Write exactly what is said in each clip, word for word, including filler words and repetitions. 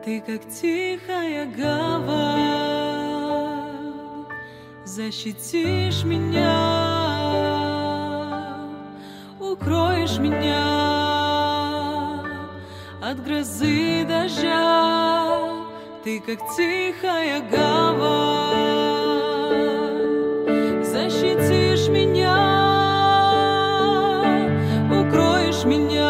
Ты как тихая гавань, защитишь меня, укроешь меня от грозы дождя. Ты как тихая гавань, защитишь меня, укроешь меня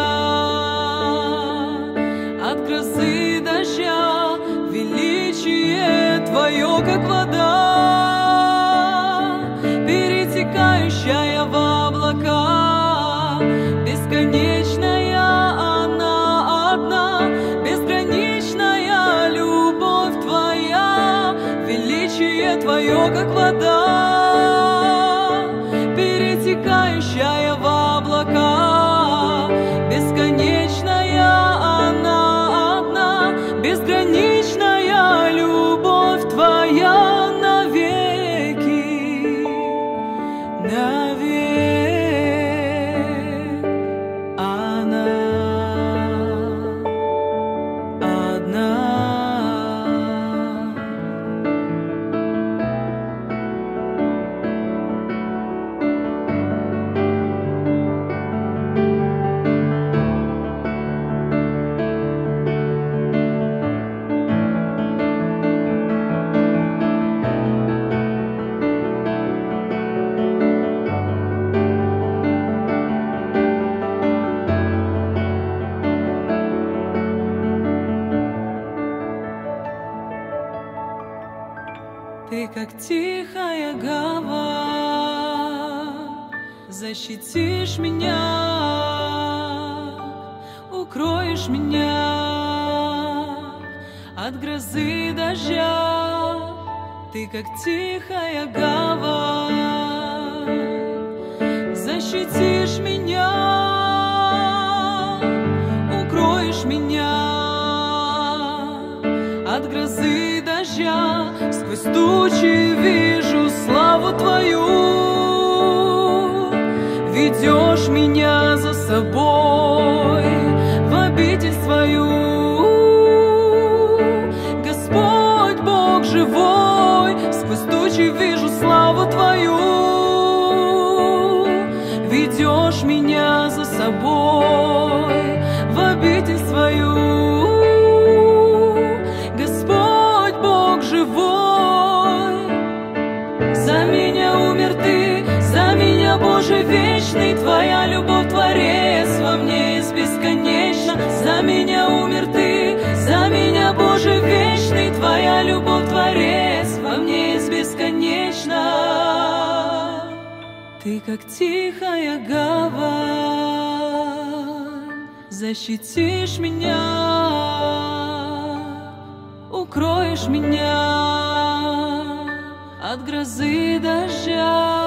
от грозы дождя. Величие Твое, как вода, перетекающая в облака, бесконечная она одна, безграничная любовь Твоя. Величие Твое, как вода, перетекающая в облака, бесконечная она одна, безграничная любовь Твоя навеки, навек она одна. Ты как тихая гавань, защитишь меня, укроешь меня от грозы дождя. Ты как тихая гавань, защитишь меня, укроешь меня от грозы дождя. Сквозь тучи вижу славу Твою, ведешь меня за собой в обитель свою. Господь Бог живой, сквозь тучи вижу славу Твою, ведешь меня за собой в обитель свою. Господь Бог живой, за меня умер Ты, за меня, Боже вечный. Твоя любовь, Творец, во мне есть бесконечно. За меня умер Ты, за меня, Боже вечный. Твоя любовь, Творец, во мне есть бесконечно. Ты как тихая гавань, защитишь меня, укроешь меня от грозы дождя.